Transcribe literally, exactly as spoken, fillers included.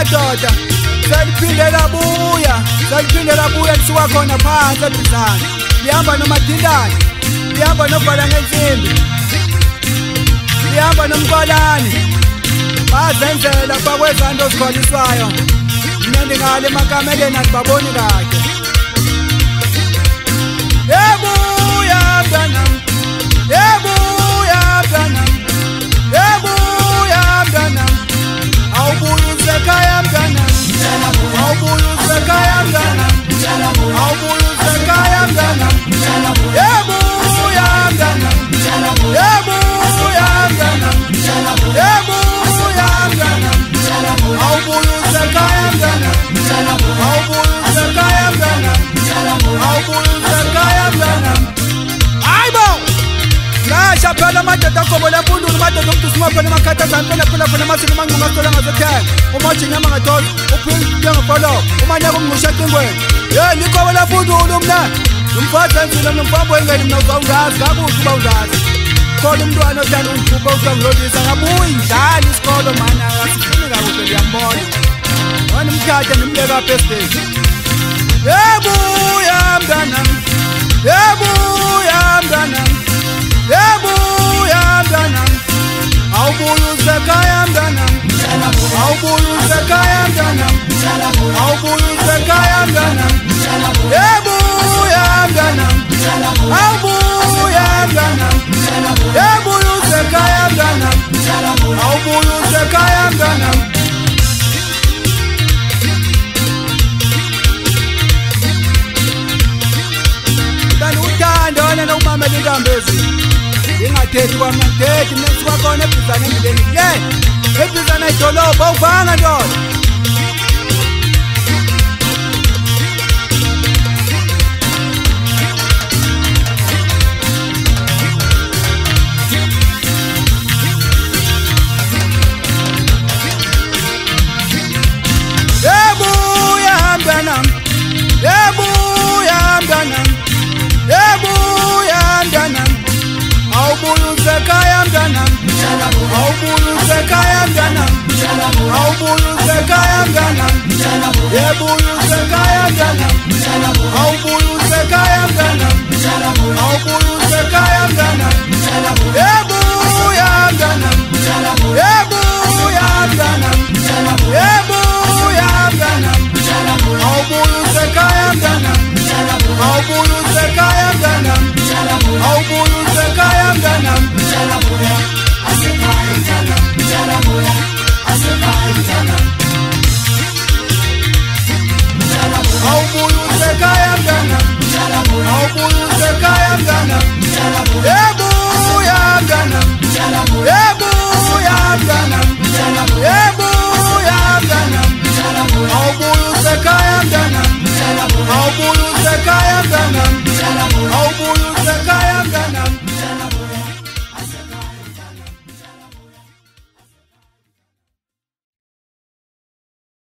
madoda seliphinde labuya seliphinde labuya lisuka khona phansi ebizana lihamba nomadindane lihamba nobhala ngensimbi lihamba nomkolane bazenzela bakwezanto zikholiswayo mina ndingale emakameleni andibaboni kade ebuya mntanam ebuya mntanam ebuya mntanam awubuya usekhaya mntanam awubuya usekhaya mntanam awubuya usekhaya mntanam ebuya mntanam ebuya mntanam ebuya mntanam awubuya usekhaya mntanam awubuya usekhaya mntanam awubuya usekhaya mntanam hayibo lasha phela amadoda aqobo lempundulo amadoda omdusi phela emakhathazane phela phela phela amasini amanqunga asithola ngasekhaya umoji inyama ngathola uphile ngefolo umanyaka umngqusha ecingweni ye liqobo lempundulo mna nomfazi enzile nomfambo engeli mna uzawungazi kakuhle uba ungazi khona umntwana othanda undikhupha uzangilolisa ngabuyi njalo isikolo mani akasifuni kakuhle liyambona wona umkhatha ndimbeka apha esiteji ebuya mntanam ebuya mntanam ebuya mntanam awubuya usekhaya mntanam awubuya usekhaya mntanam awubuya usekhaya mntanam ebuya mntanam awubuya mntanam ebuya usekhaya mntanam awubuya usekhaya mntanam uthando wena nokumamela inkambezi ingathethi kwamnandethi mina ngisuka khona ebhizana endleleni le ebhizana idolobha awuvanga ndoda ebuya mntanam ebuya mntanam ebuya mntanam awubuya usekhaya mntanam awubuya usekhaya mntanam awubuya usekhaya mntanam ebuya usekhaya mntanam awubuya usekhaya mntanam awubuya usekhaya mntanam ebuya mntanam ebuya mntanam ebuya mntanam awubuya usekhaya mntanam awubuya usekhaya mntanam awubuya usekhaya mntanam asekhaya mntanam asekhaya mntanam awubuya usekhaya mntanam awubuya usekhaya mntanam ebuya mntanam ebuya mntanam ebuya mntanam awubuya usekhaya mntanam awubuya